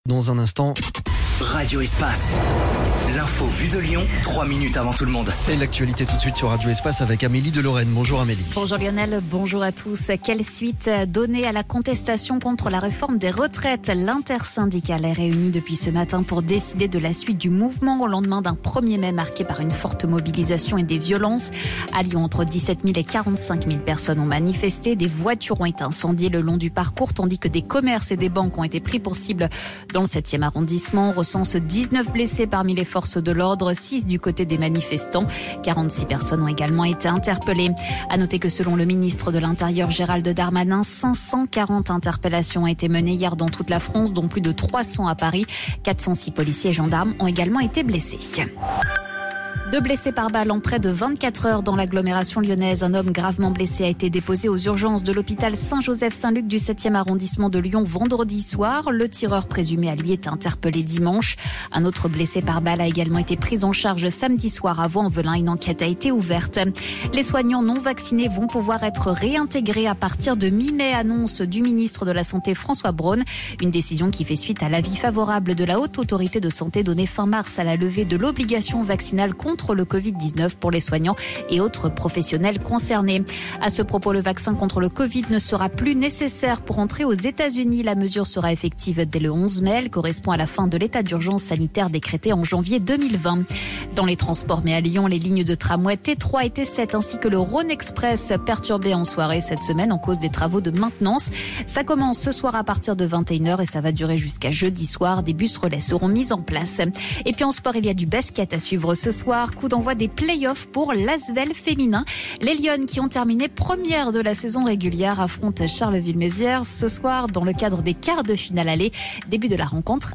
Dans un instant, Radio Espace. L'info vue de Lyon, 3 minutes avant tout le monde. et l'actualité tout de suite sur Radio Espace avec Amélie de Lorraine. Bonjour Amélie. Bonjour Lionel, bonjour à tous. Quelle suite donner à la contestation contre la réforme des retraites? L'intersyndicale est réunie depuis ce matin pour décider de la suite du mouvement au lendemain d'un 1er mai marqué par une forte mobilisation et des violences. À Lyon, entre 17 000 et 45 000 personnes ont manifesté. Des voitures ont été incendiées le long du parcours, tandis que des commerces et des banques ont été pris pour cible dans le 7e arrondissement. On recense 19 blessés parmi les forces de l'ordre, 6 du côté des manifestants. 46 personnes ont également été interpellées. À noter que selon le ministre de l'Intérieur Gérald Darmanin, 540 interpellations ont été menées hier dans toute la France, dont plus de 300 à Paris. 406 policiers et gendarmes ont également été blessés. 2 blessés par balle en près de 24 heures dans l'agglomération lyonnaise. Un homme gravement blessé a été déposé aux urgences de l'hôpital Saint-Joseph-Saint-Luc du 7e arrondissement de Lyon vendredi soir. Le tireur présumé a lui été interpellé dimanche. Un autre blessé par balle a également été pris en charge samedi soir à Vaux-en-Velin. Une enquête a été ouverte. Les soignants non vaccinés vont pouvoir être réintégrés à partir de mi-mai, annonce du ministre de la Santé François Braun. Une décision qui fait suite à l'avis favorable de la Haute Autorité de Santé donné fin mars à la levée de l'obligation vaccinale contre le Covid-19 pour les soignants et autres professionnels concernés. À ce propos, le vaccin contre le Covid ne sera plus nécessaire pour entrer aux États-Unis. La mesure sera effective dès le 11 mai. Elle correspond à la fin de l'état d'urgence sanitaire décrété en janvier 2020. Dans les transports, mais à Lyon, les lignes de tramway T3 et T7 ainsi que le Rhône Express perturbées en soirée cette semaine en cause des travaux de maintenance. Ça commence ce soir à partir de 21h et ça va durer jusqu'à jeudi soir. Des bus relais seront mis en place. Et puis en sport, il y a du basket à suivre ce soir. Coup d'envoi des playoffs pour l'Asvel féminin. Les Lyonnes qui ont terminé première de la saison régulière affrontent Charleville-Mézières ce soir dans le cadre des quarts de finale aller. Début de la rencontre